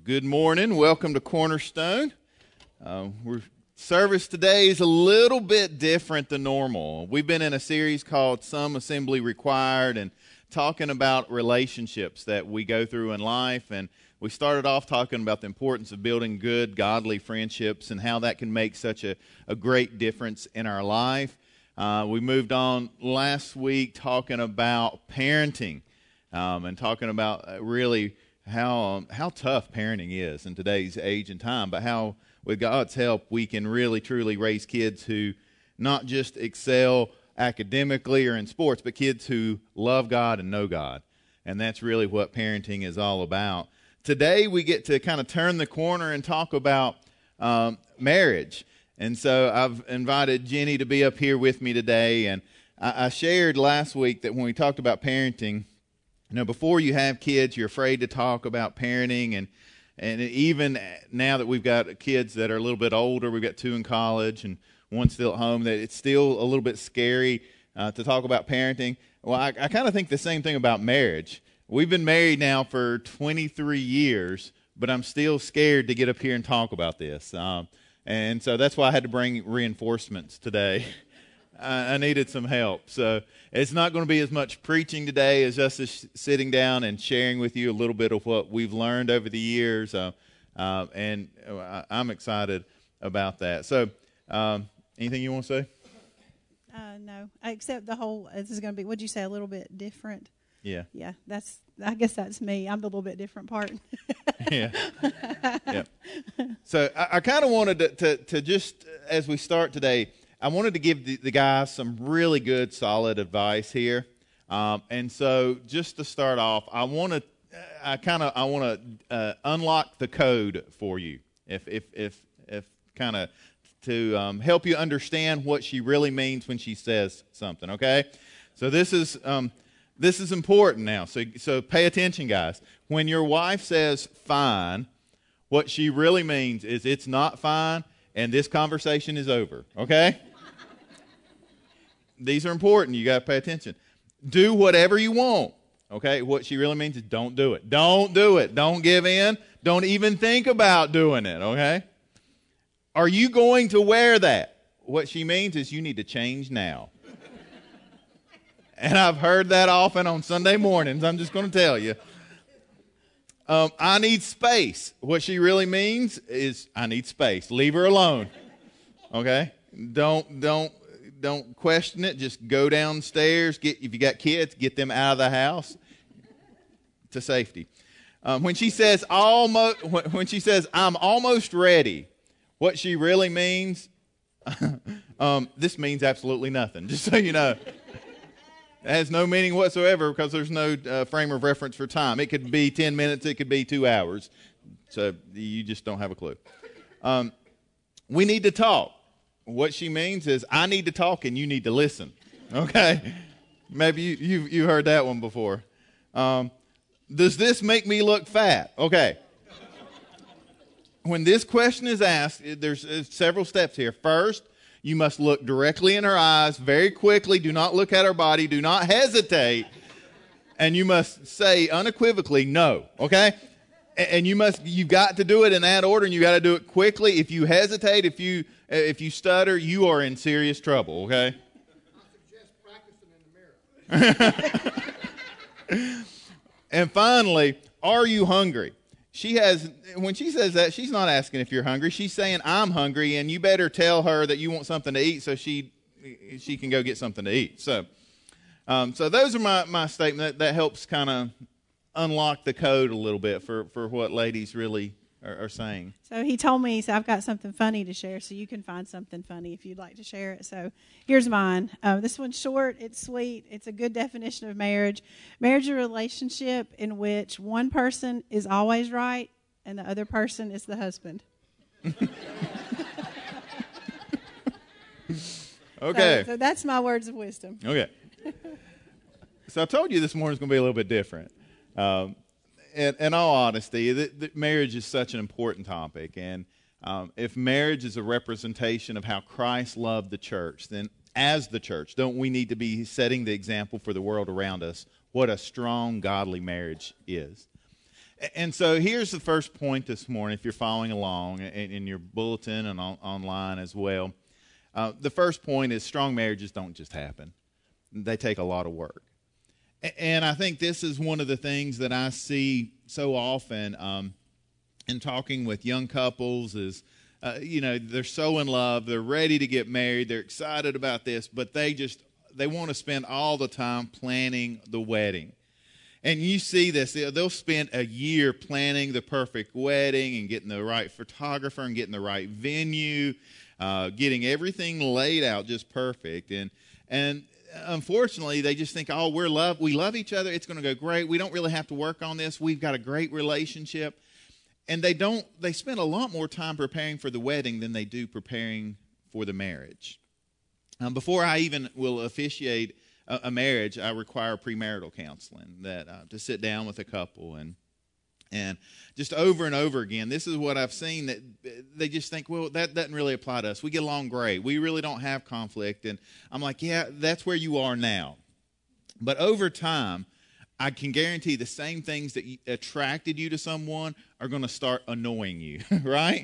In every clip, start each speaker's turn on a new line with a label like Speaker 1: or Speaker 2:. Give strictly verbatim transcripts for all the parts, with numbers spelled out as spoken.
Speaker 1: Good morning. Welcome to Cornerstone. Uh, we're, service today is a little bit different than normal. We've been in a series called Some Assembly Required and talking about relationships that we go through in life. And we started off talking about the importance of building good, godly friendships and how that can make such a, a great difference in our life. Uh, we moved on last week talking about parenting um, and talking about uh, really how um, how tough parenting is in today's age and time, but how with God's help we can really truly raise kids who not just excel academically or in sports, but kids who love God and know God. And that's really what parenting is all about. Today we get to kind of turn the corner and talk about um, marriage. And so I've invited Jenny to be up here with me today. And I, I shared last week that when we talked about parenting, you know, before you have kids, you're afraid to talk about parenting. And, and even now that we've got kids that are a little bit older, we've got two in college and one still at home, that it's still a little bit scary uh, to talk about parenting. Well, I, I kind of think the same thing about marriage. We've been married now for twenty-three years, but I'm still scared to get up here and talk about this. Um, and so that's why I had to bring reinforcements today. I needed some help. So it's not going to be as much preaching today as us just sitting down and sharing with you a little bit of what we've learned over the years. Uh, uh, and I'm excited about that. So um, anything you want to say?
Speaker 2: Uh, no, except the whole, this is going to be, what'd you say, a little bit different?
Speaker 1: Yeah.
Speaker 2: Yeah, that's, I guess that's me. I'm the little bit different part.
Speaker 1: yeah. yeah. So I, I kind of wanted to, to, to just, as we start today, I wanted to give the, the guys some really good, solid advice here. Um, and so just to start off, I want to, I kind of, I want to uh, unlock the code for you, if, if, if, if kind of to um, help you understand what she really means when she says something. Okay. So this is, um, this is important now. So, so pay attention, guys. When your wife says fine, what she really means is it's not fine and this conversation is over. Okay. These are important. You got to pay attention. Do whatever you want. Okay? What she really means is don't do it. Don't do it. Don't give in. Don't even think about doing it. Okay? Are you going to wear that? What she means is you need to change now. And I've heard that often on Sunday mornings. I'm just going to tell you. Um, I need space. What she really means is I need space. Leave her alone. Okay? Don't, don't. Don't question it. Just go downstairs. Get if you got kids, get them out of the house to safety. Um, when she says almost, when she says I'm almost ready, what she really means, um, this means absolutely nothing. Just so you know, it has no meaning whatsoever because there's no uh, frame of reference for time. It could be ten minutes. It could be two hours. So you just don't have a clue. Um, we need to talk. What she means is I need to talk and you need to listen. Okay? Maybe you, you, you heard that one before. Um, does this make me look fat? Okay. When this question is asked, there's, there's several steps here. First, you must look directly in her eyes very quickly. Do not look at her body. Do not hesitate. And you must say unequivocally no. Okay? And you must, you've got to do it in that order, and you got to do it quickly. If you hesitate, if you if you stutter, you are in serious trouble. Okay. I suggest practicing in the mirror. And finally, are you hungry? She has when she says that, she's not asking if you're hungry. She's saying I'm hungry, and you better tell her that you want something to eat, so she she can go get something to eat. So, um, so those are my my statement. That, that helps kind of unlock the code a little bit for, for what ladies really are, are saying.
Speaker 2: So he told me, he said, I've got something funny to share, so you can find something funny if you'd like to share it. So here's mine. Uh, this one's short. It's sweet. It's a good definition of marriage. Marriage is a relationship in which one person is always right and the other person is the husband.
Speaker 1: Okay.
Speaker 2: So, so that's my words of wisdom.
Speaker 1: Okay. So I told you this morning's going to be a little bit different. Um, in, in all honesty, the, the marriage is such an important topic, and um, if marriage is a representation of how Christ loved the church, then as the church, don't we need to be setting the example for the world around us what a strong, godly marriage is? And so here's the first point this morning, if you're following along in, in your bulletin and on, online as well. Uh, the first point is strong marriages don't just happen. They take a lot of work. And I think this is one of the things that I see so often um, in talking with young couples is, uh, you know, they're so in love, they're ready to get married, they're excited about this, but they just, they want to spend all the time planning the wedding. And you see this, they'll spend a year planning the perfect wedding and getting the right photographer and getting the right venue, uh, getting everything laid out just perfect. And, and, unfortunately, they just think, oh, we're love, we love each other. It's going to go great. We don't really have to work on this. We've got a great relationship. And they don't, they spend a lot more time preparing for the wedding than they do preparing for the marriage. Um, before I even will officiate a, a marriage, I require premarital counseling, that uh, to sit down with a couple and And just over and over again, this is what I've seen, that they just think, well, that doesn't really apply to us. We get along great. We really don't have conflict. And I'm like, yeah, that's where you are now. But over time, I can guarantee the same things that attracted you to someone are going to start annoying you, right?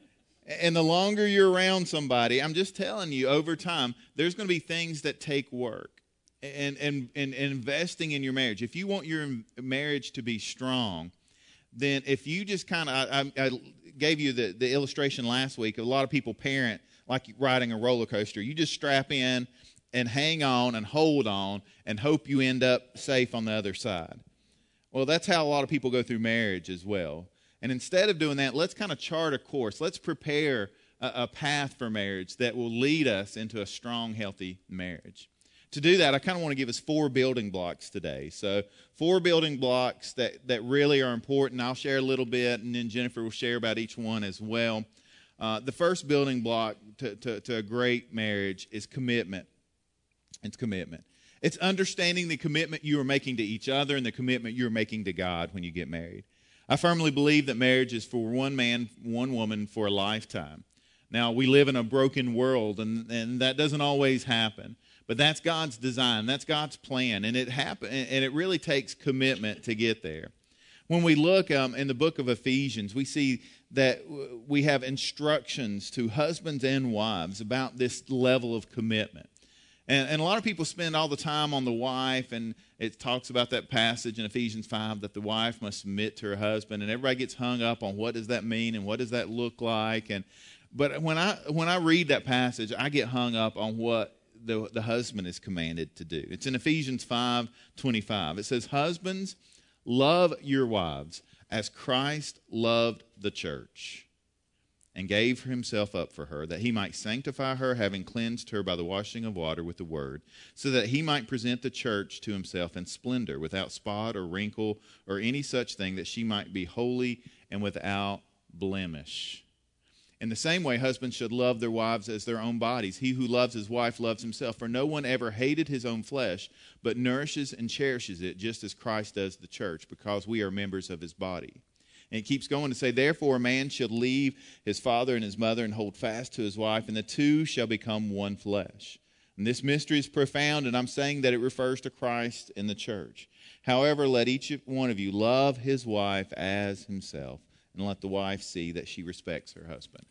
Speaker 1: And the longer you're around somebody, I'm just telling you, over time, there's going to be things that take work. And, and, and investing in your marriage. If you want your marriage to be strong, then if you just kind of, I, I gave you the, the illustration last week, a lot of people parent like riding a roller coaster. You just strap in and hang on and hold on and hope you end up safe on the other side. Well, that's how a lot of people go through marriage as well. And instead of doing that, let's kind of chart a course. Let's prepare a, a path for marriage that will lead us into a strong, healthy marriage. To do that, I kind of want to give us four building blocks today. So four building blocks that, that really are important. I'll share a little bit, and then Jennifer will share about each one as well. Uh, the first building block to, to, to a great marriage is commitment. It's commitment. It's understanding the commitment you are making to each other and the commitment you're making to God when you get married. I firmly believe that marriage is for one man, one woman for a lifetime. Now, we live in a broken world, and, and that doesn't always happen. But that's God's design. That's God's plan. And it happen, and it really takes commitment to get there. When we look um, in the book of Ephesians, we see that we have instructions to husbands and wives about this level of commitment. And, and a lot of people spend all the time on the wife, and it talks about that passage in Ephesians five that the wife must submit to her husband. And everybody gets hung up on what does that mean and what does that look like. And But when I, when I read that passage, I get hung up on what The, the husband is commanded to do. It's in Ephesians five twenty-five. It says, husbands, love your wives as Christ loved the church and gave himself up for her, that he might sanctify her, having cleansed her by the washing of water with the word, so that he might present the church to himself in splendor, without spot or wrinkle or any such thing, that she might be holy and without blemish. In the same way, husbands should love their wives as their own bodies. He who loves his wife loves himself. For no one ever hated his own flesh, but nourishes and cherishes it, just as Christ does the church, because we are members of his body. And it keeps going to say, therefore a man should leave his father and his mother and hold fast to his wife, and the two shall become one flesh. And this mystery is profound, and I'm saying that it refers to Christ and the church. However, let each one of you love his wife as himself, and let the wife see that she respects her husband.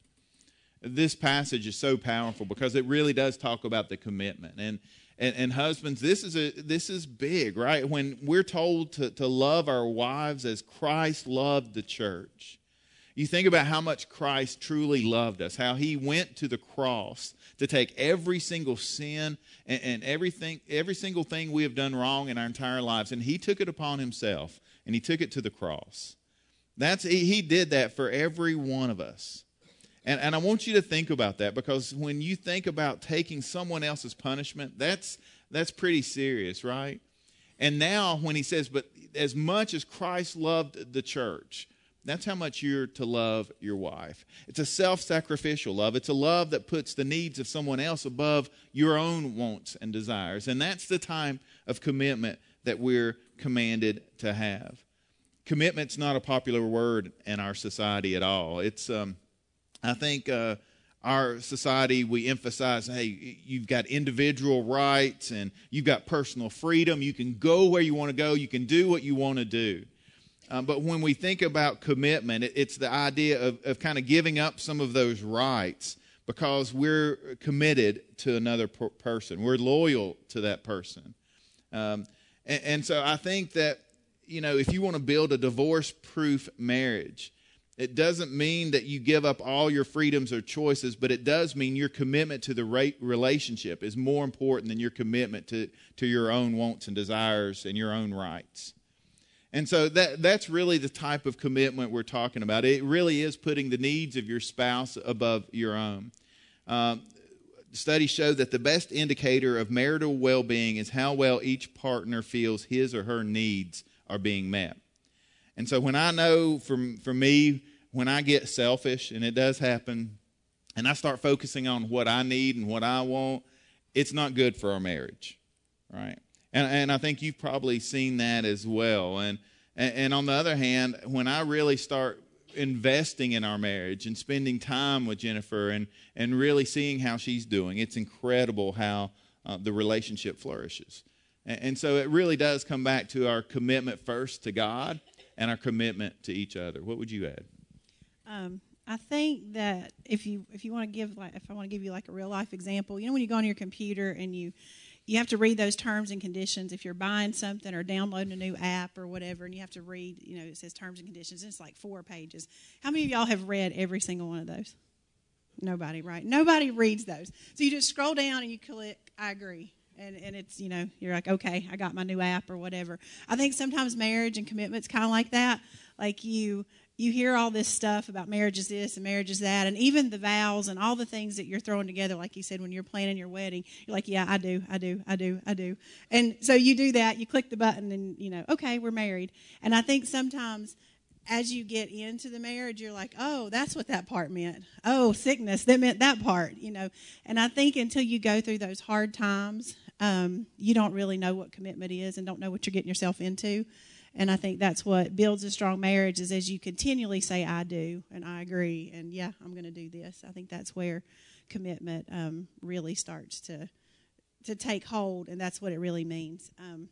Speaker 1: This passage is so powerful because it really does talk about the commitment. And and, and husbands, this is a this is big, right? When we're told to, to love our wives as Christ loved the church. You think about how much Christ truly loved us, how he went to the cross to take every single sin and, and everything, every single thing we have done wrong in our entire lives, and he took it upon himself, and he took it to the cross. That's he, he did that for every one of us. And, and I want you to think about that, because when you think about taking someone else's punishment, that's that's pretty serious, right? And now when he says, but as much as Christ loved the church, that's how much you're to love your wife. It's a self-sacrificial love. It's a love that puts the needs of someone else above your own wants and desires. And that's the time of commitment that we're commanded to have. Commitment's not a popular word in our society at all. It's, um, I think, uh, our society, we emphasize, hey, you've got individual rights and you've got personal freedom. You can go where you want to go. You can do what you want to do. Um, but when we think about commitment, it, it's the idea of, of kind of giving up some of those rights because we're committed to another per- person. We're loyal to that person. Um, and, and so I think that, you know, if you want to build a divorce-proof marriage, it doesn't mean that you give up all your freedoms or choices, but it does mean your commitment to the right relationship is more important than your commitment to, to your own wants and desires and your own rights. And so that that's really the type of commitment we're talking about. It really is putting the needs of your spouse above your own. Um, studies show that the best indicator of marital well-being is how well each partner feels his or her needs are being met. And so when I know, from for me, when I get selfish, and it does happen, and I start focusing on what I need and what I want, it's not good for our marriage, right? And and I think you've probably seen that as well. And, and and on the other hand, when I really start investing in our marriage and spending time with Jennifer and, and really seeing how she's doing, it's incredible how uh, the relationship flourishes. And, and so it really does come back to our commitment first to God and our commitment to each other. What would you add?
Speaker 2: Um, I think that if you if you want to give like if I want to give you like a real life example, you know when you go on your computer and you you have to read those terms and conditions if you're buying something or downloading a new app or whatever, and you have to read, you know, it says terms and conditions, and it's like four pages. How many of y'all have read every single one of those? Nobody, right? Nobody reads those. So you just scroll down and you click, I agree. And and it's, you know, you're like, okay, I got my new app or whatever. I think sometimes marriage and commitment's kind of like that. Like you you hear all this stuff about marriage is this and marriage is that, and even the vows and all the things that you're throwing together, like you said, when you're planning your wedding, you're like, yeah, I do, I do, I do, I do. And so you do that, you click the button and, you know, okay, we're married. And I think sometimes as you get into the marriage, you're like, oh, that's what that part meant. Oh, sickness, that meant that part, you know. And I think until you go through those hard times, um, you don't really know what commitment is and don't know what you're getting yourself into. And I think that's what builds a strong marriage is as you continually say, I do, and I agree, and yeah, I'm going to do this. I think that's where commitment um, really starts to to take hold, and that's what it really means. Um,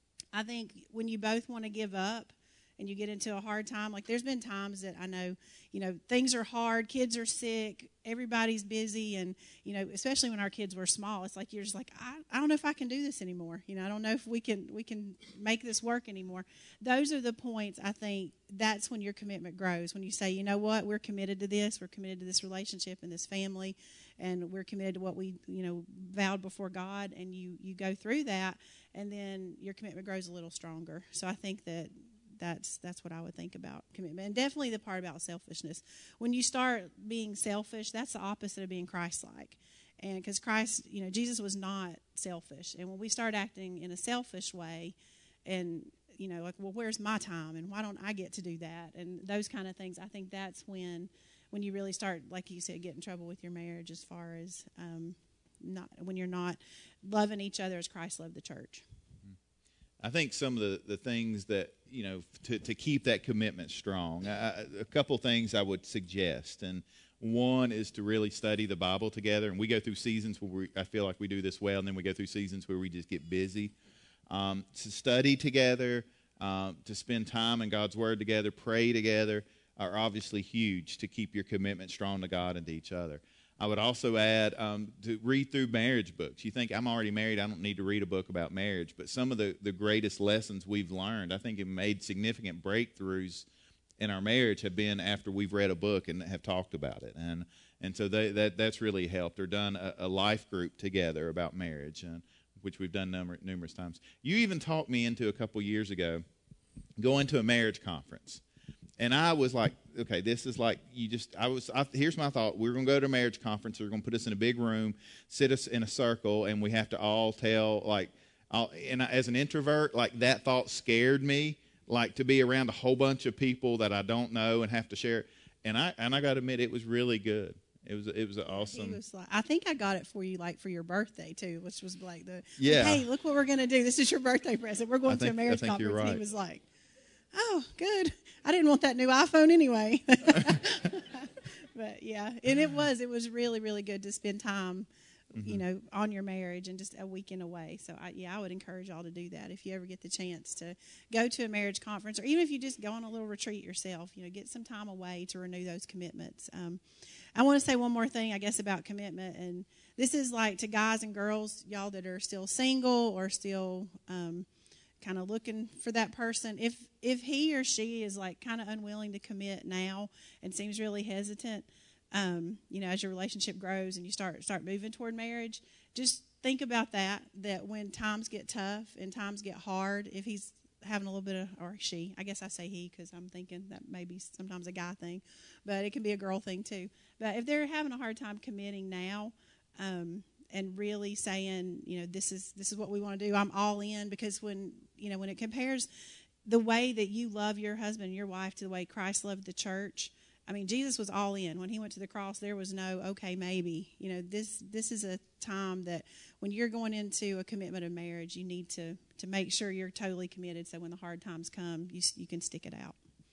Speaker 2: I think when you both want to give up and you get into a hard time, like there's been times that I know, you know, things are hard, kids are sick, everybody's busy, and, you know, especially when our kids were small, it's like you're just like, I, I don't know if I can do this anymore. You know, I don't know if we can we can make this work anymore. Those are the points, I think, that's when your commitment grows. When you say, you know what, we're committed to this, we're committed to this relationship and this family, and we're committed to what we, you know, vowed before God, and you, you go through that, and then your commitment grows a little stronger. So I think that That's that's what I would think about commitment. And definitely the part about selfishness. When you start being selfish, that's the opposite of being Christ-like. And because Christ, you know, Jesus was not selfish. And when we start acting in a selfish way and, you know, like, well, where's my time? And why don't I get to do that? And those kind of things, I think that's when when you really start, like you said, get in trouble with your marriage as far as um, not when you're not loving each other as Christ loved the church.
Speaker 1: I think some of the, the things that, you know, to, to keep that commitment strong, I, a couple things I would suggest. And one is to really study the Bible together. And we go through seasons where we, I feel like we do this well, and then we go through seasons where we just get busy. Um, to study together, um, to spend time in God's Word together, pray together, are obviously huge to keep your commitment strong to God and to each other. I would also add um, to read through marriage books. You think, I'm already married, I don't need to read a book about marriage. But some of the, the greatest lessons we've learned, I think have made significant breakthroughs in our marriage have been after we've read a book and have talked about it. And and so they, that that's really helped. Or done a, a life group together about marriage, uh, which we've done number, numerous times. You even talked me into a couple years ago going to a marriage conference. And I was like, okay, this is like, you just, I was, I, here's my thought. We're going to go to a marriage conference. They're going to put us in a big room, sit us in a circle, and we have to all tell, like, all, and I, as an introvert, like, that thought scared me, like, to be around a whole bunch of people that I don't know and have to share. And I, and I got to admit, it was really good. It was, it was awesome.
Speaker 2: He was like, I think I got it for you, like, for your birthday, too, which was like the,
Speaker 1: yeah.
Speaker 2: Like, hey, look what we're going to do. This is your birthday present. We're going
Speaker 1: think,
Speaker 2: to a marriage
Speaker 1: I think
Speaker 2: conference.
Speaker 1: You're right.
Speaker 2: And he was like, oh, good. I didn't want that new iPhone anyway. But, yeah, and it was. It was really, really good to spend time mm-hmm. you know, on your marriage and just a weekend away. So, I, yeah, I would encourage y'all to do that if you ever get the chance to go to a marriage conference, or even if you just go on a little retreat yourself, you know, get some time away to renew those commitments. Um, I want to say one more thing, I guess, about commitment, and this is like to guys and girls, y'all that are still single or still um, kind of looking for that person. If if he or she is like kind of unwilling to commit now and seems really hesitant, um, you know, as your relationship grows and you start start moving toward marriage, just think about that. That when times get tough and times get hard, if he's having a little bit of, or she, I guess I say he because I'm thinking that maybe sometimes a guy thing, but it can be a girl thing too. But if they're having a hard time committing now, um, and really saying, you know, this is this is what we want to do, I'm all in, because when, you know, when it compares the way that you love your husband and your wife to the way Christ loved the church, I mean, Jesus was all in. When he went to the cross, there was no, okay, maybe. You know, this this is a time that when you're going into a commitment of marriage, you need to, to make sure you're totally committed so when the hard times come, you you can stick it out.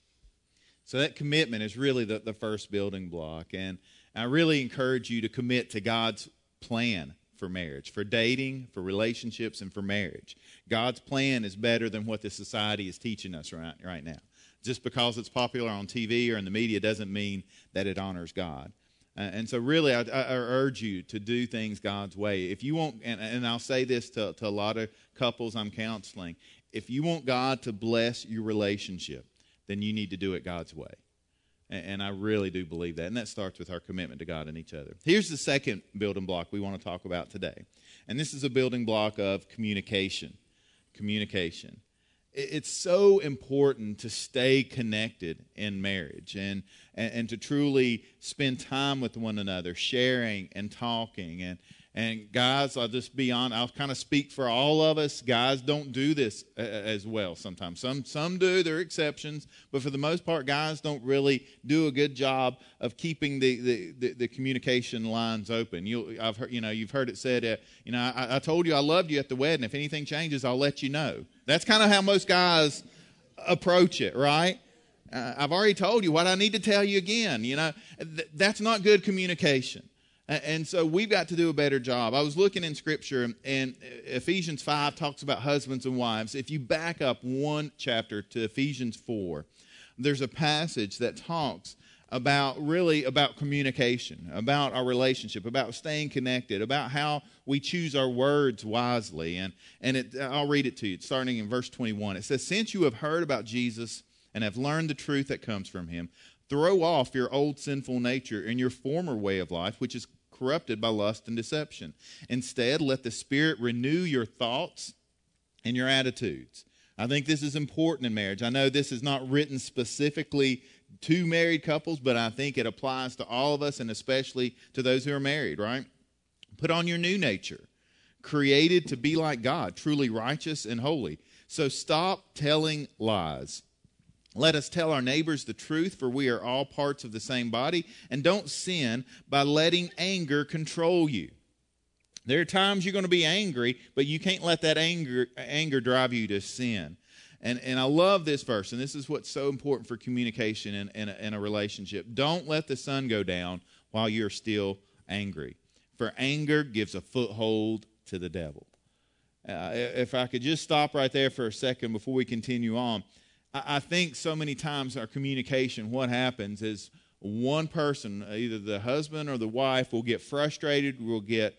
Speaker 1: So that commitment is really the, the first building block. And I really encourage you to commit to God's plan for marriage, for dating, for relationships, and for marriage. God's plan is better than what the society is teaching us right, right now. Just because it's popular on T V or in the media doesn't mean that it honors God. Uh, and so really, I, I urge you to do things God's way. If you want, and, and I'll say this to, to a lot of couples I'm counseling, if you want God to bless your relationship, then you need to do it God's way. And, and I really do believe that. And that starts with our commitment to God and each other. Here's the second building block we want to talk about today. And this is a building block of communication. Communication. It's so important to stay connected in marriage and, and, and to truly spend time with one another, sharing and talking. And, and guys, I'll just be honest, I'll kind of speak for all of us. Guys don't do this as well sometimes. Some some do, there are exceptions. But for the most part, guys don't really do a good job of keeping the, the, the, the communication lines open. You'll, I've heard, you know, you've heard it said, uh, you know, I, I told you I loved you at the wedding. If anything changes, I'll let you know. That's kind of how most guys approach it, right? Uh, I've already told you what I need to tell you again. You know, th- that's not good communication. And so we've got to do a better job. I was looking in Scripture, and Ephesians five talks about husbands and wives. If you back up one chapter to Ephesians four, there's a passage that talks about really about communication, about our relationship, about staying connected, about how we choose our words wisely. And, and it, I'll read it to you. It's starting in verse twenty-one. It says, "Since you have heard about Jesus and have learned the truth that comes from him, throw off your old sinful nature and your former way of life, which is corrupted by lust and deception. Instead, let the Spirit renew your thoughts and your attitudes." I think this is important in marriage. I know this is not written specifically to married couples, but I think it applies to all of us, and especially to those who are married, right? "Put on your new nature, created to be like God, truly righteous and holy. So stop telling lies. Let us tell our neighbors the truth, for we are all parts of the same body. And don't sin by letting anger control you." There are times you're going to be angry, but you can't let that anger anger drive you to sin. And and I love this verse, and this is what's so important for communication in, in, a, in a relationship. Don't let the sun go down while you're still angry, for anger gives a foothold to the devil. Uh, if I could just stop right there for a second before we continue on. I think so many times our communication, what happens is one person, either the husband or the wife, will get frustrated, will get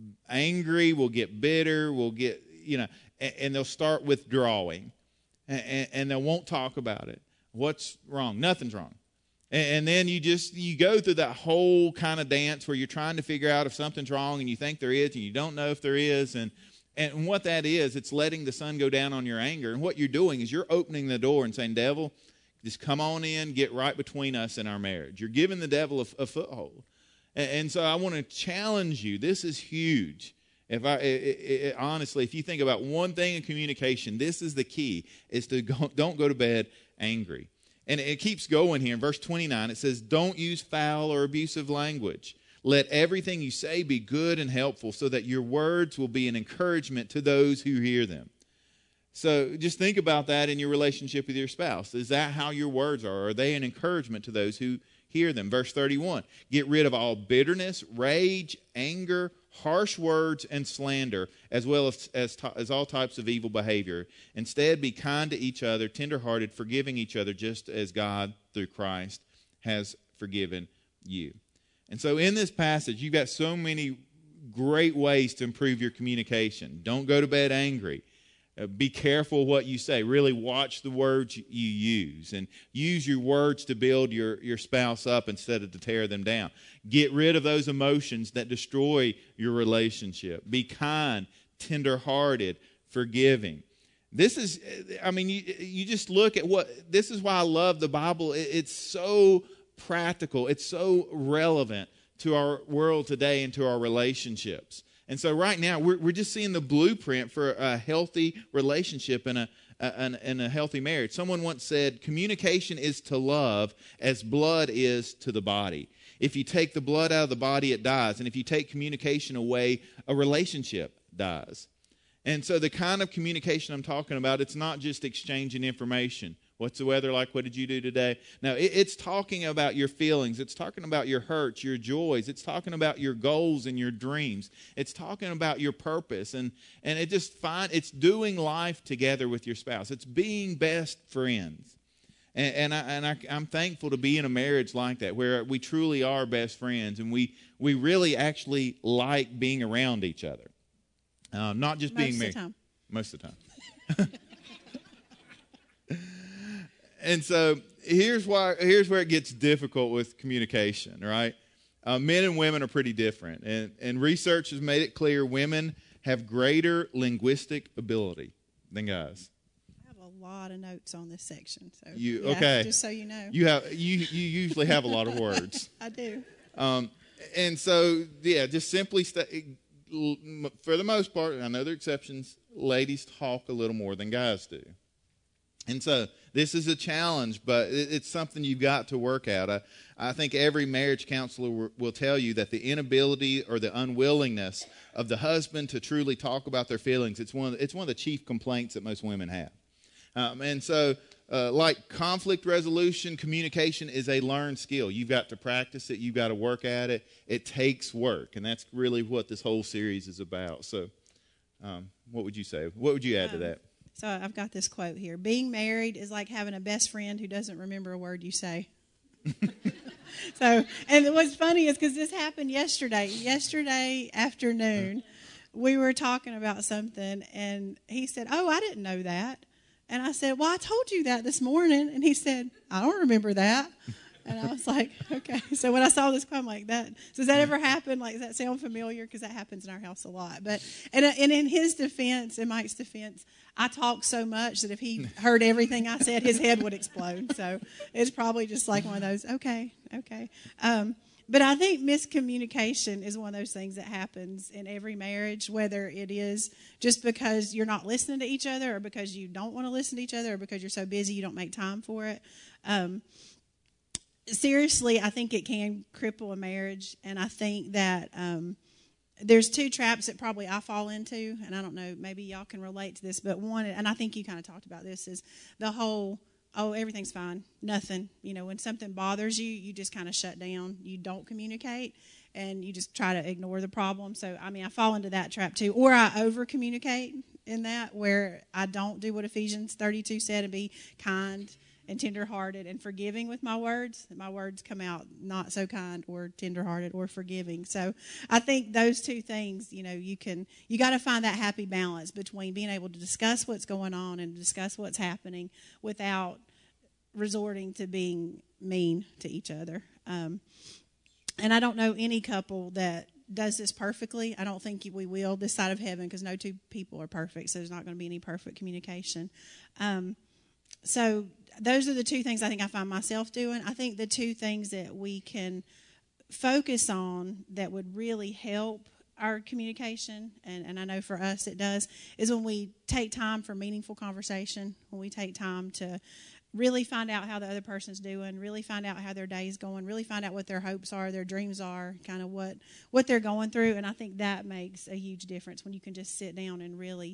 Speaker 1: angry, will get bitter, will get, you know, and, and they'll start withdrawing, and, and they won't talk about it. What's wrong? Nothing's wrong. And, and then you just, you go through that whole kind of dance where you're trying to figure out if something's wrong, and you think there is, and you don't know if there is, and And what that is, it's letting the sun go down on your anger. And what you're doing is you're opening the door and saying, "Devil, just come on in, get right between us in our marriage." You're giving the devil a, a foothold. And, and so I want to challenge you. This is huge. If I it, it, honestly, if you think about one thing in communication, this is the key: is to go, don't go to bed angry. And it keeps going here in verse twenty-nine. It says, "Don't use foul or abusive language. Let everything you say be good and helpful, so that your words will be an encouragement to those who hear them." So just think about that in your relationship with your spouse. Is that how your words are? Are they an encouragement to those who hear them? Verse thirty-one, get rid of all bitterness, rage, anger, harsh words, and slander, as well as, as, as all types of evil behavior. Instead, be kind to each other, tenderhearted, forgiving each other, just as God, through Christ, has forgiven you. And so in this passage, you've got so many great ways to improve your communication. Don't go to bed angry. Uh, be careful what you say. Really watch the words you use, and use your words to build your, your spouse up instead of to tear them down. Get rid of those emotions that destroy your relationship. Be kind, tender-hearted, forgiving. This is, I mean, you, you just look at what, this is why I love the Bible. It, it's so practical. It's so relevant to our world today and to our relationships. And so right now, we're, we're just seeing the blueprint for a healthy relationship and a, a, and a healthy marriage. Someone once said, communication is to love as blood is to the body. If you take the blood out of the body, it dies. And if you take communication away, a relationship dies. And so the kind of communication I'm talking about, it's not just exchanging information. What's the weather like? What did you do today? No, it, it's talking about your feelings. It's talking about your hurts, your joys. It's talking about your goals and your dreams. It's talking about your purpose. And, and it just find, it's doing life together with your spouse. It's being best friends. And, and, I, and I, I'm thankful to be in a marriage like that, where we truly are best friends. And we, we really actually like being around each other. Uh, not just
Speaker 2: Most
Speaker 1: being married.
Speaker 2: Most of the time.
Speaker 1: Most of the time. And so here's why. Here's where it gets difficult with communication, right? Uh, men and women are pretty different. And, and research has made it clear women have greater linguistic ability than guys.
Speaker 2: I have a lot of notes on this section. So
Speaker 1: You
Speaker 2: yeah,
Speaker 1: okay?
Speaker 2: Just so you know.
Speaker 1: You have you you usually have a lot of words.
Speaker 2: I do.
Speaker 1: Um, and so yeah, just simply st- for the most part, and I know there are exceptions, ladies talk a little more than guys do. And so this is a challenge, but it's something you've got to work out. I, I think every marriage counselor will tell you that the inability or the unwillingness of the husband to truly talk about their feelings, it's one of the, it's one of the chief complaints that most women have. Um, and so uh, like conflict resolution, communication is a learned skill. You've got to practice it. You've got to work at it. It takes work, and that's really what this whole series is about. So um, what would you say? What would you add
Speaker 2: Um,
Speaker 1: to that?
Speaker 2: So I've got this quote here. Being married is like having a best friend who doesn't remember a word you say. So, and what's funny is because this happened yesterday. Yesterday afternoon, we were talking about something, and he said, "Oh, I didn't know that." And I said, "Well, I told you that this morning." And he said, "I don't remember that." And I was like, okay. So when I saw this quote, I'm like, that. So does that ever happen? Like, does that sound familiar? Because that happens in our house a lot. But and, and in his defense, in Mike's defense, I talk so much that if he heard everything I said, his head would explode. So it's probably just like one of those, okay, okay. Um, but I think miscommunication is one of those things that happens in every marriage, whether it is just because you're not listening to each other or because you don't want to listen to each other or because you're so busy you don't make time for it. Um Seriously, I think it can cripple a marriage, and I think that um, there's two traps that probably I fall into, and I don't know, maybe y'all can relate to this, but one, and I think you kind of talked about this, is the whole, oh, everything's fine, nothing. You know, when something bothers you, you just kind of shut down. You don't communicate, and you just try to ignore the problem. So, I mean, I fall into that trap too, or I over-communicate in that, where I don't do what Ephesians thirty-two said and be kind and tenderhearted and forgiving with my words. My words come out not so kind or tenderhearted or forgiving. So I think those two things, you know, you can, you got to find that happy balance between being able to discuss what's going on and discuss what's happening without resorting to being mean to each other. Um, and I don't know any couple that does this perfectly. I don't think we will this side of heaven, because no two people are perfect, so there's not going to be any perfect communication. Um, so those are the two things I think I find myself doing. I think the two things that we can focus on that would really help our communication, and, and I know for us it does, is when we take time for meaningful conversation, when we take time to really find out how the other person's doing, really find out how their day's going, really find out what their hopes are, their dreams are, kind of what, what they're going through. And I think that makes a huge difference when you can just sit down and really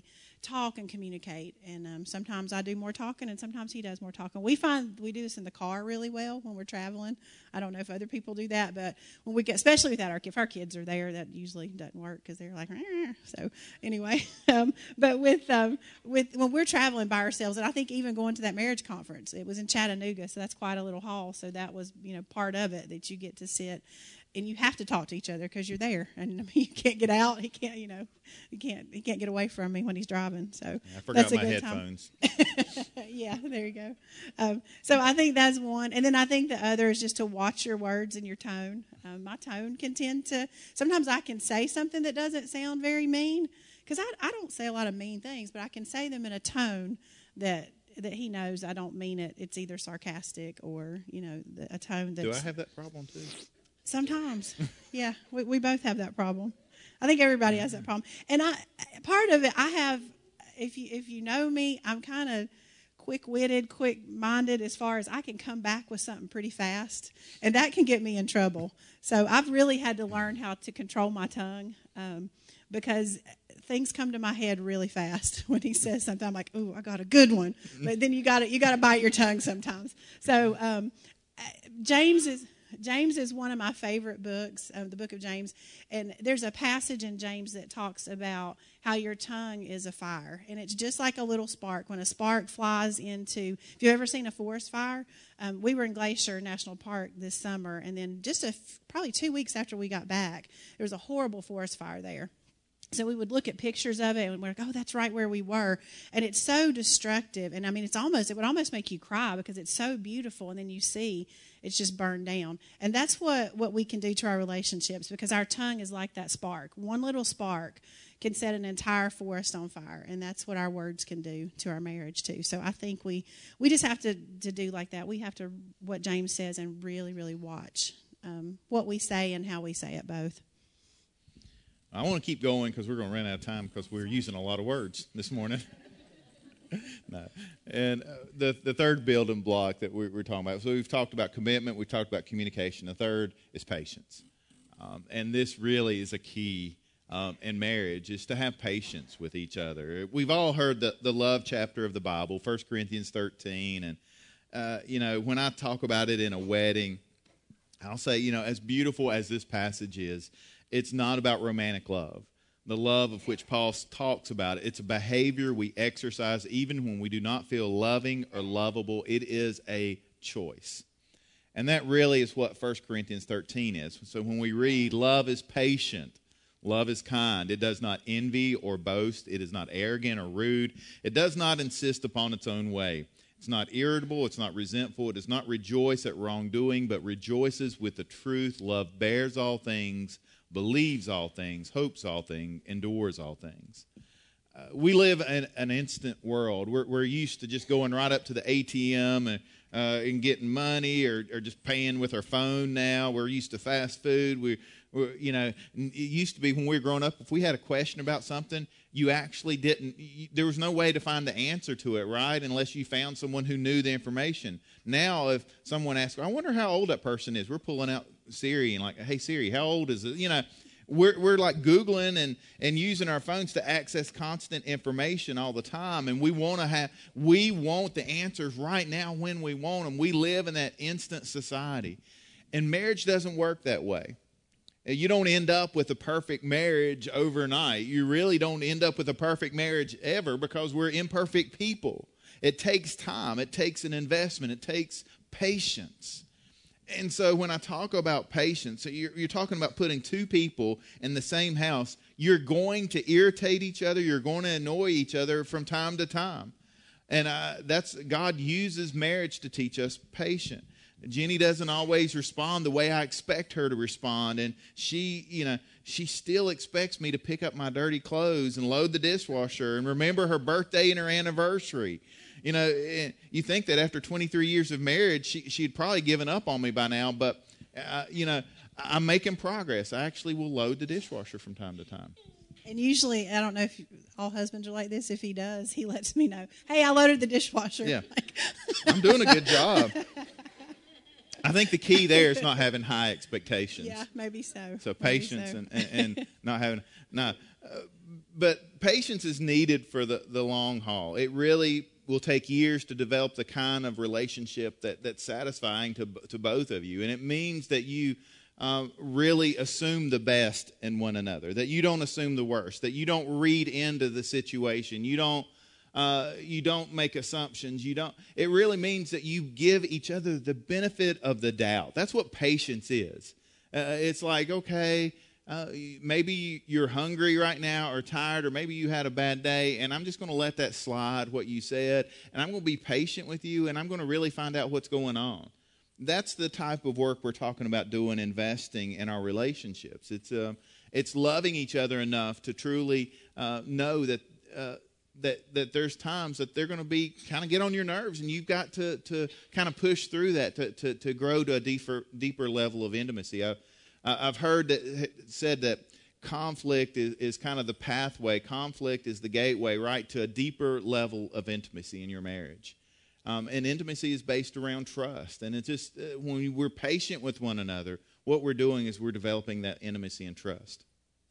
Speaker 2: talk and communicate. And um, sometimes I do more talking, and sometimes he does more talking. We find we do this in the car really well when we're traveling. I don't know if other people do that, but when we get, especially without our if our kids are there, that usually doesn't work because they're like, "Rrr." So anyway. Um, but with um, with when we're traveling by ourselves, and I think even going to that marriage conference, it was in Chattanooga, so that's quite a little hall. So that was you know part of it, that you get to sit. And you have to talk to each other because you're there, and I mean, you can't get out. He can't, you know, you can't. He can't get away from me when he's driving. So
Speaker 1: I forgot
Speaker 2: that's a
Speaker 1: my
Speaker 2: good
Speaker 1: headphones.
Speaker 2: Time. Yeah, there you go. Um, so I think that's one, and then I think the other is just to watch your words and your tone. Um, my tone can tend to. Sometimes I can say something that doesn't sound very mean because I, I don't say a lot of mean things, but I can say them in a tone that. that he knows I don't mean it. It's either sarcastic or you know the, a tone that's.
Speaker 1: Do I have that problem too?
Speaker 2: Sometimes, yeah, we, we both have that problem. I think everybody has that problem, and I part of it I have. If you if you know me, I'm kind of quick-witted, quick-minded as far as I can come back with something pretty fast, and that can get me in trouble. So I've really had to learn how to control my tongue um, because things come to my head really fast when he says something. I'm like, "Ooh, I got a good one," but then you got to you got to bite your tongue sometimes. So um, James is. James is one of my favorite books, um, the book of James. And there's a passage in James that talks about how your tongue is a fire. And it's just like a little spark. When a spark flies into, if you've ever seen a forest fire, um, we were in Glacier National Park this summer. And then just a, probably two weeks after we got back, there was a horrible forest fire there. So we would look at pictures of it and we're like, oh, that's right where we were. And it's so destructive. And I mean, it's almost, it would almost make you cry because it's so beautiful. And then you see it's just burned down. And that's what, what we can do to our relationships because our tongue is like that spark. One little spark can set an entire forest on fire. And that's what our words can do to our marriage too. So I think we, we just have to, to do like that. We have to, what James says, and really, really watch um, what we say and how we say it both.
Speaker 1: I want to keep going because we're going to run out of time because we're using a lot of words this morning. No. And uh, the the third building block that we're, we're talking about, so we've talked about commitment, we've talked about communication. The third is patience. Um, and this really is a key um, in marriage, is to have patience with each other. We've all heard the, the love chapter of the Bible, First Corinthians thirteen. And, uh, you know, when I talk about it in a wedding, I'll say, you know, as beautiful as this passage is, it's not about romantic love, the love of which Paul talks about. It's a behavior we exercise even when we do not feel loving or lovable. It is a choice. And that really is what First Corinthians thirteen is. So when we read, love is patient, love is kind, it does not envy or boast, it is not arrogant or rude, it does not insist upon its own way. It's not irritable, it's not resentful, it does not rejoice at wrongdoing, but rejoices with the truth. Love bears all things, believes all things, hopes all things, endures all things. Uh, we live in an instant world. We're, we're used to just going right up to the A T M and, uh, and getting money, or, or just paying with our phone now. We're used to fast food. We, we're, you know, it used to be when we were growing up, if we had a question about something, you actually didn't, you, there was no way to find the answer to it, right, unless you found someone who knew the information. Now, if someone asks, I wonder how old that person is, we're pulling out Siri and like, hey, Siri, how old is it? You know, we're we're like Googling and, and using our phones to access constant information all the time. And we want to have, we want the answers right now when we want them. We live in that instant society. And marriage doesn't work that way. You don't end up with a perfect marriage overnight. You really don't end up with a perfect marriage ever because we're imperfect people. It takes time. It takes an investment. It takes patience. And so when I talk about patience, you're, you're talking about putting two people in the same house. You're going to irritate each other. You're going to annoy each other from time to time. And uh, that's God uses marriage to teach us patience. Jenny doesn't always respond the way I expect her to respond. And she, you know, she still expects me to pick up my dirty clothes and load the dishwasher and remember her birthday and her anniversary. You know, you think that after twenty-three years of marriage, she, she'd probably given up on me by now. But, uh, you know, I'm making progress. I actually will load the dishwasher from time to time.
Speaker 2: And usually, I don't know if all husbands are like this. If he does, he lets me know, hey, I loaded the dishwasher.
Speaker 1: Yeah, I'm doing a good job. I think the key there is not having high expectations.
Speaker 2: Yeah, maybe so.
Speaker 1: So patience
Speaker 2: so.
Speaker 1: And, and, and not having, no. Uh, but patience is needed for the, the long haul. It really will take years to develop the kind of relationship that, that's satisfying to to both of you. And it means that you um, really assume the best in one another, that you don't assume the worst, that you don't read into the situation, you don't uh, you don't make assumptions. You don't. It really means that you give each other the benefit of the doubt. That's what patience is. Uh, it's like, okay, uh, maybe you're hungry right now or tired, or maybe you had a bad day, and I'm just going to let that slide, what you said, and I'm going to be patient with you, and I'm going to really find out what's going on. That's the type of work we're talking about doing, investing in our relationships. It's uh, it's loving each other enough to truly uh, know that uh, that that there's times that they're going to be kind of get on your nerves, and you've got to to kind of push through that to to, to grow to a deeper deeper level of intimacy. I, I've heard that said that conflict is, is kind of the pathway. Conflict is the gateway, right, to a deeper level of intimacy in your marriage. Um, and intimacy is based around trust. And it's just uh, when we're patient with one another, what we're doing is we're developing that intimacy and trust.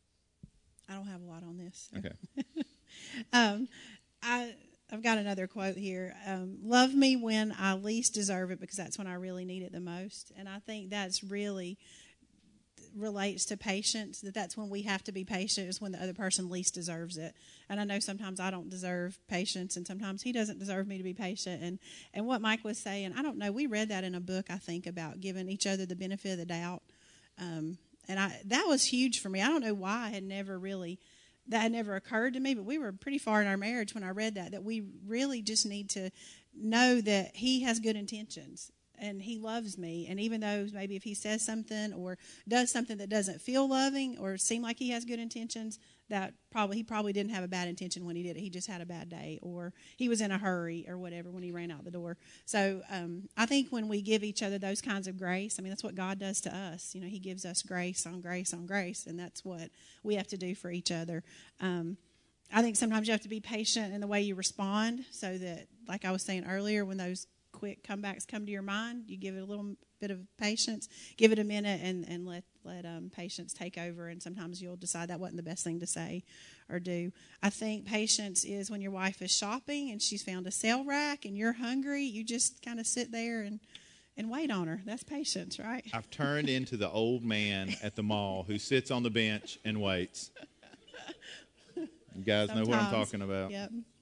Speaker 2: I don't have a lot on this. So.
Speaker 1: Okay.
Speaker 2: um, I, I've got another quote here. Um, Love me when I least deserve it, because that's when I really need it the most. And I think that's really relates to patience, that that's when we have to be patient, is when the other person least deserves it. And I know sometimes I don't deserve patience, and sometimes he doesn't deserve me to be patient. And and what Mike was saying, I don't know, we read that in a book, I think, about giving each other the benefit of the doubt. Um, and I that was huge for me. I don't know why I had never really, that had never occurred to me, but we were pretty far in our marriage when I read that, that we really just need to know that he has good intentions. And he loves me. And even though maybe if he says something or does something that doesn't feel loving or seem like he has good intentions, that probably he probably didn't have a bad intention when he did it. He just had a bad day, or he was in a hurry or whatever when he ran out the door. So um, I think when we give each other those kinds of grace, I mean, that's what God does to us. You know, he gives us grace on grace on grace, and that's what we have to do for each other. Um, I think sometimes you have to be patient in the way you respond, so that, like I was saying earlier, when those quick comebacks come to your mind, you give it a little bit of patience, give it a minute, and, and let let um, patience take over. And sometimes you'll decide that wasn't the best thing to say or do. I think patience is when your wife is shopping and she's found a sale rack and you're hungry, you just kind of sit there and and wait on her. That's patience, right?
Speaker 1: I've turned into the old man at the mall who sits on the bench and waits. You guys sometimes know what I'm talking about.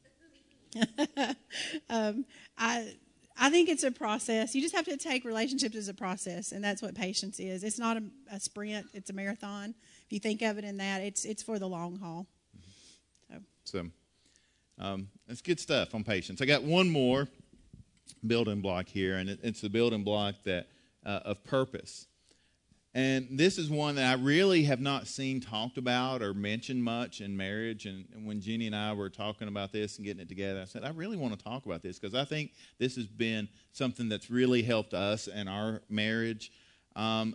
Speaker 2: Yep. um, I. I think it's a process. You just have to take relationships as a process, and that's what patience is. It's not a, a sprint; it's a marathon. If you think of it in that, it's it's for the long haul. So,
Speaker 1: so um, that's good stuff on patience. I got one more building block here, and it, it's the building block that uh, of purpose. And this is one that I really have not seen talked about or mentioned much in marriage. And, and when Jenny and I were talking about this and getting it together, I said, I really want to talk about this, because I think this has been something that's really helped us in our marriage. Um,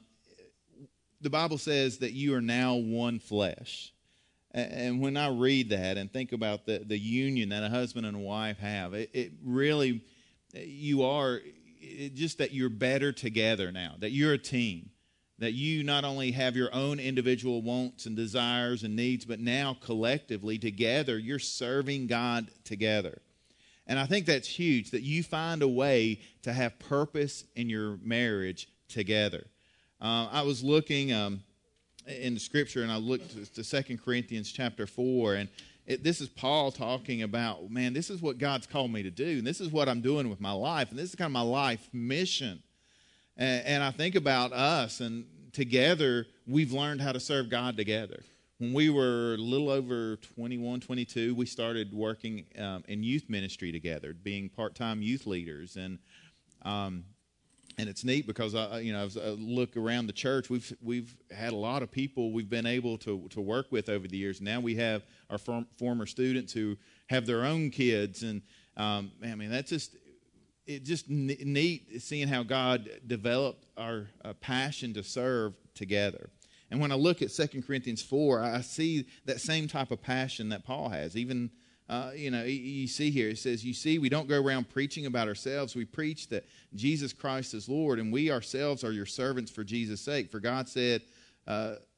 Speaker 1: the Bible says that you are now one flesh. And, and when I read that and think about the, the union that a husband and a wife have, it, it really, you are, it, just that you're better together now, that you're a team. That you not only have your own individual wants and desires and needs, but now collectively together, you're serving God together. And I think that's huge, that you find a way to have purpose in your marriage together. Uh, I was looking um, in the Scripture, and I looked to Second Corinthians chapter four, and it, this is Paul talking about, man, this is what God's called me to do, and this is what I'm doing with my life, and this is kind of my life mission. And, and I think about us, and together we've learned how to serve God together. When we were a little over twenty-one, twenty-two, we started working um, in youth ministry together, being part-time youth leaders. And um, and it's neat because I, you know, as I look around the church, we've we've had a lot of people we've been able to to work with over the years. Now we have our form, former students who have their own kids, and um, I mean that's just. It's just neat seeing how God developed our uh, passion to serve together. And when I look at Second Corinthians four, I see that same type of passion that Paul has. Even, uh, you know, you see here, it says, you see, we don't go around preaching about ourselves. We preach that Jesus Christ is Lord, and we ourselves are your servants for Jesus' sake. For God said, uh,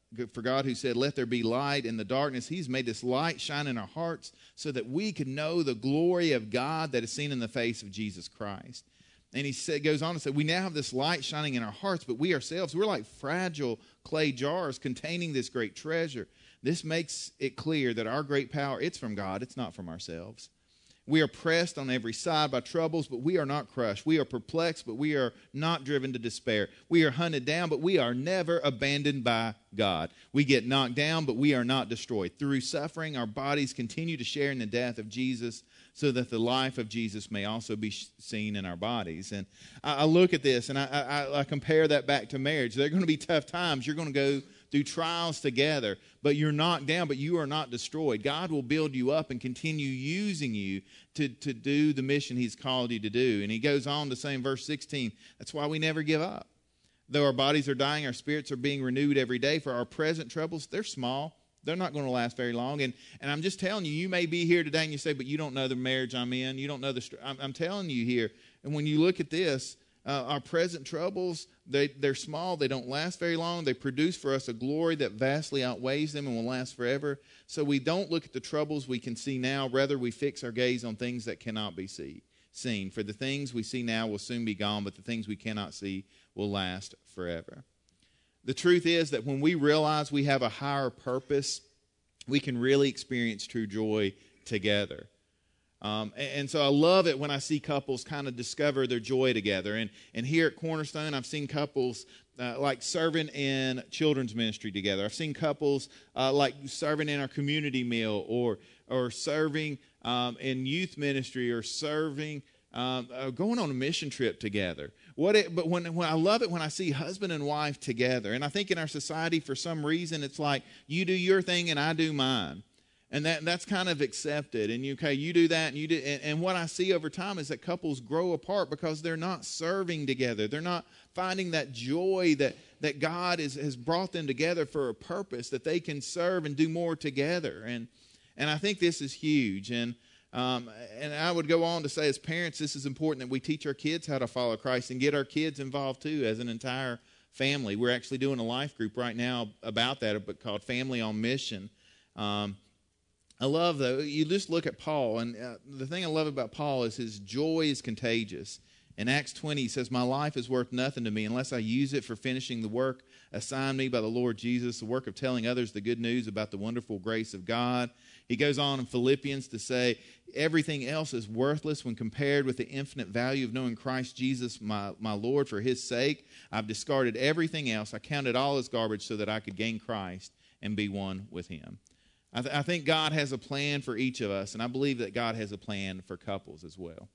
Speaker 1: for God who said, let there be light in the darkness, he's made this light shine in our hearts so that we can know the glory of God that is seen in the face of Jesus Christ. And he said, goes on to say, we now have this light shining in our hearts, but we ourselves, we're like fragile clay jars containing this great treasure. This makes it clear that our great power, it's from God, it's not from ourselves. We are pressed on every side by troubles, but we are not crushed. We are perplexed, but we are not driven to despair. We are hunted down, but we are never abandoned by God. We get knocked down, but we are not destroyed. Through suffering, our bodies continue to share in the death of Jesus so that the life of Jesus may also be seen in our bodies. And I, I look at this, and I, I, I compare that back to marriage. There are going to be tough times. You're going to go through trials together, but you're knocked down, but you are not destroyed. God will build you up and continue using you to, to do the mission he's called you to do. And he goes on to say in verse sixteen, that's why we never give up. Though our bodies are dying, our spirits are being renewed every day. For our present troubles, they're small. They're not going to last very long. And and I'm just telling you, you may be here today and you say, but you don't know the marriage I'm in. You don't know the, I'm, I'm telling you here. And when you look at this, Uh, our present troubles, they, they're small. They don't last very long. They produce for us a glory that vastly outweighs them and will last forever. So we don't look at the troubles we can see now. Rather, we fix our gaze on things that cannot be see, seen. For the things we see now will soon be gone, but the things we cannot see will last forever. The truth is that when we realize we have a higher purpose, we can really experience true joy together. Um, and, and so I love it when I see couples kind of discover their joy together. And, and here at Cornerstone, I've seen couples uh, like serving in children's ministry together. I've seen couples uh, like serving in our community meal or or serving um, in youth ministry or serving, um, uh, going on a mission trip together. What it, but when, when I love it when I see husband and wife together. And I think in our society, for some reason, it's like you do your thing and I do mine. And that that's kind of accepted. And you, okay, you do that, and you do. And, and what I see over time is that couples grow apart because they're not serving together. They're not finding that joy that that God is, has brought them together for a purpose that they can serve and do more together. And and I think this is huge. And um, and I would go on to say, as parents, this is important that we teach our kids how to follow Christ and get our kids involved too, as an entire family. We're actually doing a life group right now about that, but called Family on Mission. Um, I love, though, you just look at Paul, and uh, the thing I love about Paul is his joy is contagious. In Acts twenty, he says, my life is worth nothing to me unless I use it for finishing the work assigned me by the Lord Jesus, the work of telling others the good news about the wonderful grace of God. He goes on in Philippians to say, everything else is worthless when compared with the infinite value of knowing Christ Jesus, my, my Lord, for his sake. I've discarded everything else. I count it all as garbage so that I could gain Christ and be one with him. I, th- I think God has a plan for each of us, and I believe that God has a plan for couples as well.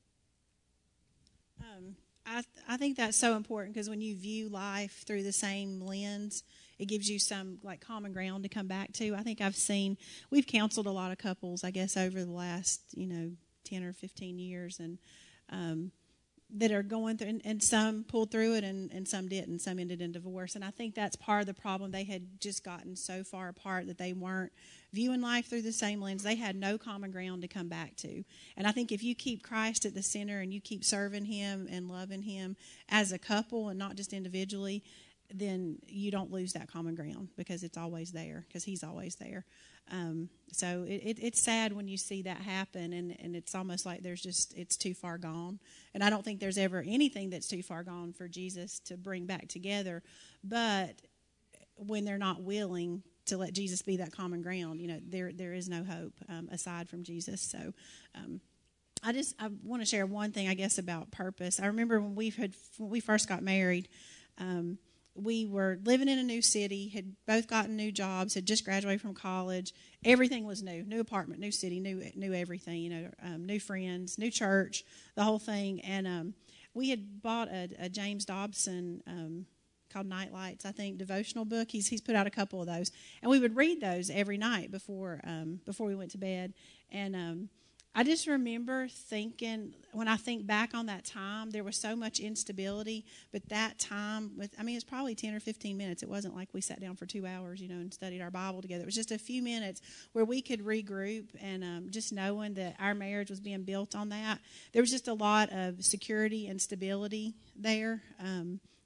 Speaker 2: Um, I th- I think that's so important because when you view life through the same lens, it gives you some like common ground to come back to. I think I've seen, we've counseled a lot of couples, I guess, over the last, you know, ten or fifteen years, and um, that are going through, and, and some pulled through it and, and some didn't. Some ended in divorce. And I think that's part of the problem. They had just gotten so far apart that they weren't viewing life through the same lens. They had no common ground to come back to. And I think if you keep Christ at the center and you keep serving him and loving him as a couple and not just individually, then you don't lose that common ground because it's always there, because he's always there. Um, so it, it, it's sad when you see that happen, and, and it's almost like there's just, it's too far gone. And I don't think there's ever anything that's too far gone for Jesus to bring back together. But when they're not willing to let Jesus be that common ground, you know, there there is no hope um, aside from Jesus. So um, I just, I want to share one thing, I guess, about purpose. I remember when we had, when we first got married, um, we were living in a new city, had both gotten new jobs, had just graduated from college. Everything was new, new apartment, new city, new new everything, you know, um, new friends, new church, the whole thing. And um, we had bought a, a James Dobson um, called Night Lights, I think, devotional book. He's he's put out a couple of those. And we would read those every night before um, before we went to bed. And um, I just remember thinking, when I think back on that time, there was so much instability, but that time, with, I mean, it's probably ten or fifteen minutes. It wasn't like we sat down for two hours, you know, and studied our Bible together. It was just a few minutes where we could regroup, and um, just knowing that our marriage was being built on that. There was just a lot of security and stability there um,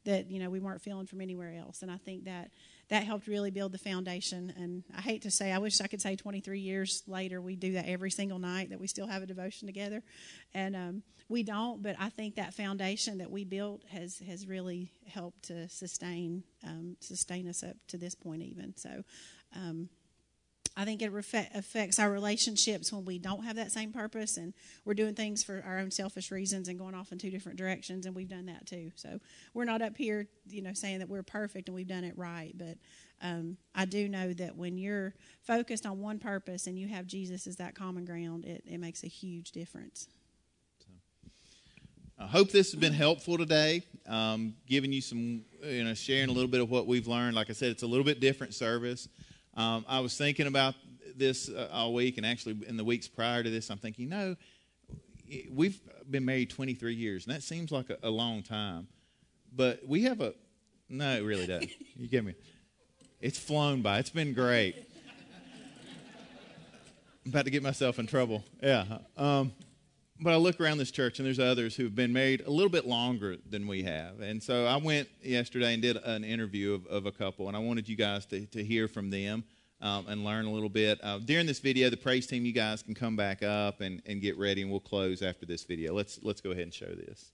Speaker 2: that, you know, we weren't feeling from anywhere else. And I think that that helped really build the foundation. And I hate to say, I wish I could say twenty-three years later we do that every single night, that we still have a devotion together. And um, we don't, but I think that foundation that we built has, has really helped to sustain um, sustain us up to this point even. So um, I think it refe- affects our relationships when we don't have that same purpose and we're doing things for our own selfish reasons and going off in two different directions, and we've done that too. So we're not up here, you know, saying that we're perfect and we've done it right, but um, I do know that when you're focused on one purpose and you have Jesus as that common ground, it, it makes a huge difference.
Speaker 1: I hope this has been helpful today, um, giving you some, you know, sharing a little bit of what we've learned. Like I said, it's a little bit different service. Um, I was thinking about this uh, all week, and actually in the weeks prior to this, I'm thinking, no, we've been married twenty-three years, and that seems like a, a long time. But we have a, no, it really doesn't. You get me? It's flown by. It's been great. I'm about to get myself in trouble. Yeah. Um, but I look around this church, and there's others who've been married a little bit longer than we have. And so I went yesterday and did an interview of, of a couple, and I wanted you guys to, to hear from them um, and learn a little bit. Uh, during this video, the praise team, you guys can come back up and, and get ready, and we'll close after this video. Let's, let's go ahead and show this.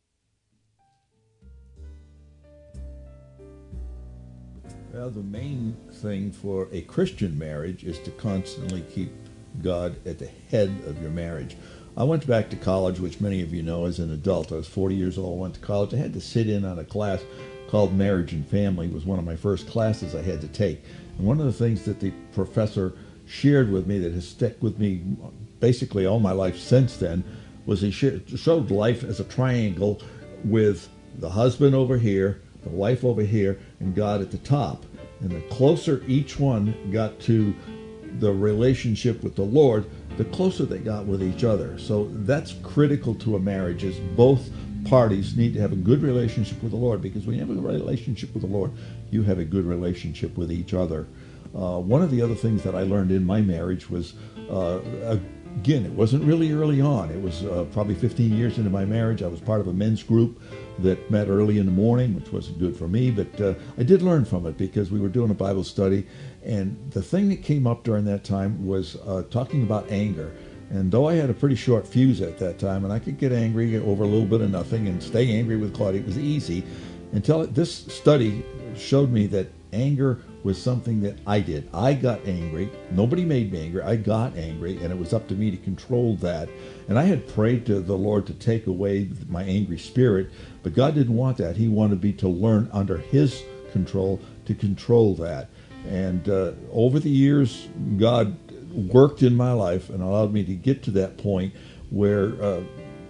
Speaker 3: Well, the main thing for a Christian marriage is to constantly keep God at the head of your marriage. I went back to college, which many of you know, as an adult. I was forty years old, went to college. I had to sit in on a class called Marriage and Family. It was one of my first classes I had to take. And one of the things that the professor shared with me that has stuck with me basically all my life since then was he showed life as a triangle with the husband over here, the wife over here, and God at the top. And the closer each one got to the relationship with the Lord, the closer they got with each other. So that's critical to a marriage, is both parties need to have a good relationship with the Lord, because when you have a relationship with the Lord, you have a good relationship with each other. Uh, one of the other things that I learned in my marriage was, uh, again, it wasn't really early on. It was uh, probably fifteen years into my marriage. I was part of a men's group that met early in the morning, which wasn't good for me, but uh, I did learn from it because we were doing a Bible study, and the thing that came up during that time was uh, talking about anger. And though I had a pretty short fuse at that time, and I could get angry over a little bit of nothing and stay angry with Claudia, it was easy, until this study showed me that anger was something that I did. I got angry. Nobody made me angry. I got angry, and it was up to me to control that. And I had prayed to the Lord to take away my angry spirit, but God didn't want that. He wanted me to learn under His control to control that. And uh, over the years, God worked in my life and allowed me to get to that point where, uh,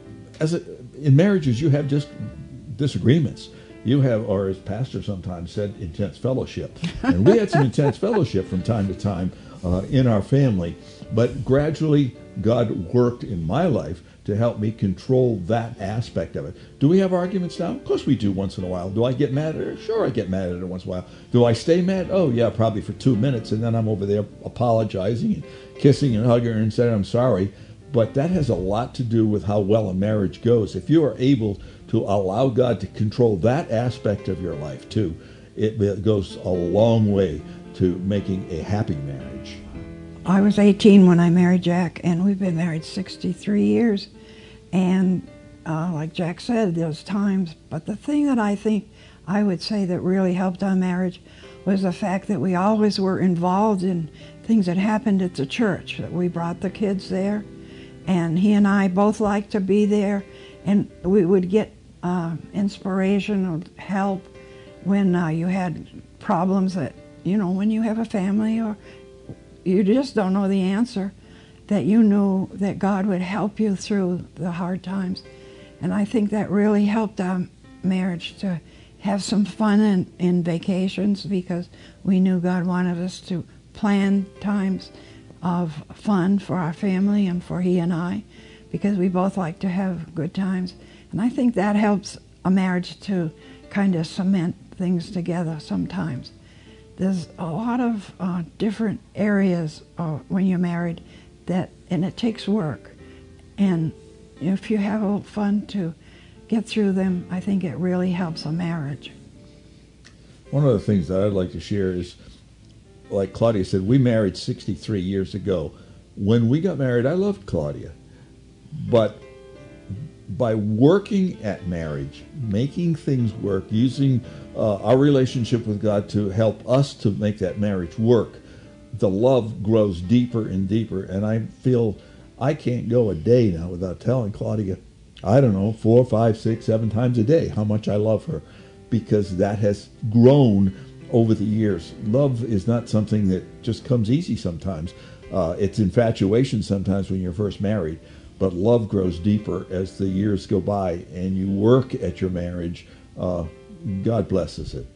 Speaker 3: as a, in marriages, you have just disagreements. You have, or as Pastor sometimes said, intense fellowship. And we had some intense fellowship from time to time uh, in our family. But gradually, God worked in my life to help me control that aspect of it. Do we have arguments now? Of course we do once in a while. Do I get mad at her? Sure, I get mad at her once in a while. Do I stay mad? Oh, yeah, probably for two minutes, and then I'm over there apologizing and kissing and hugging her and saying I'm sorry. But that has a lot to do with how well a marriage goes. If you are able to allow God to control that aspect of your life too, it goes a long way to making a happy marriage.
Speaker 4: I was eighteen when I married Jack, and we've been married sixty-three years. And uh, like Jack said, there's times, but the thing that I think I would say that really helped our marriage was the fact that we always were involved in things that happened at the church, that we brought the kids there, and he and I both liked to be there, and we would get uh, inspiration or help when uh, you had problems that, you know, when you have a family or you just don't know the answer, that you knew that God would help you through the hard times. And I think that really helped our marriage to have some fun in, in vacations, because we knew God wanted us to plan times of fun for our family and for he and I, because we both like to have good times. And I think that helps a marriage to kind of cement things together sometimes. There's a lot of uh, different areas uh, when you're married, that, and it takes work. And if you have a little fun to get through them, I think it really helps a marriage.
Speaker 3: One of the things that I'd like to share is, like Claudia said, we married sixty-three years ago. When we got married, I loved Claudia. But by working at marriage, making things work, using uh, our relationship with God to help us to make that marriage work, the love grows deeper and deeper. And I feel I can't go a day now without telling Claudia, I don't know, four, five, six, seven times a day how much I love her, because that has grown over the years. Love is not something that just comes easy sometimes. Uh, it's infatuation sometimes when you're first married, but love grows deeper as the years go by and you work at your marriage. Uh, God blesses it.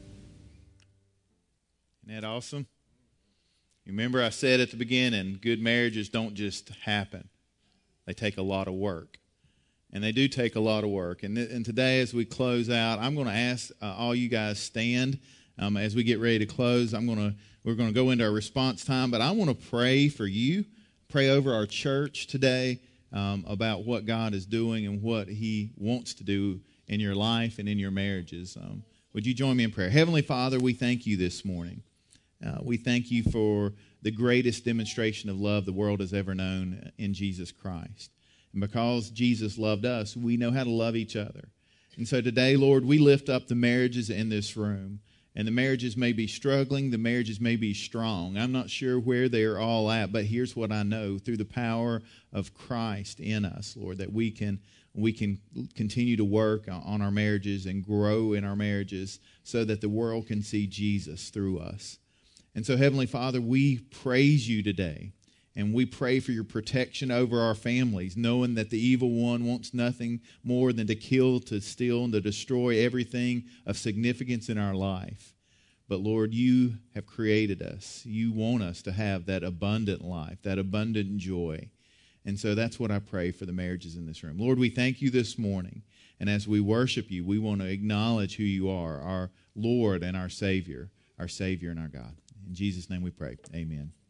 Speaker 1: Isn't that awesome? Remember I said at the beginning, good marriages don't just happen. They take a lot of work. And they do take a lot of work. And, th- and today as we close out, I'm going to ask uh, all you guys stand. Um, as we get ready to close, I'm going to we're going to go into our response time. But I want to pray for you, pray over our church today um, about what God is doing and what He wants to do in your life and in your marriages. Um, would you join me in prayer? Heavenly Father, we thank you this morning. Uh, we thank you for the greatest demonstration of love the world has ever known in Jesus Christ. And because Jesus loved us, we know how to love each other. And so today, Lord, we lift up the marriages in this room. And the marriages may be struggling, the marriages may be strong. I'm not sure where they're all at, but here's what I know. Through the power of Christ in us, Lord, that we can we can continue to work on our marriages and grow in our marriages so that the world can see Jesus through us. And so, Heavenly Father, we praise you today. And we pray for your protection over our families, knowing that the evil one wants nothing more than to kill, to steal, and to destroy everything of significance in our life. But Lord, you have created us. You want us to have that abundant life, that abundant joy. And so that's what I pray for the marriages in this room. Lord, we thank you this morning. And as we worship you, we want to acknowledge who you are, our Lord and our Savior, our Savior and our God. In Jesus' name we pray. Amen.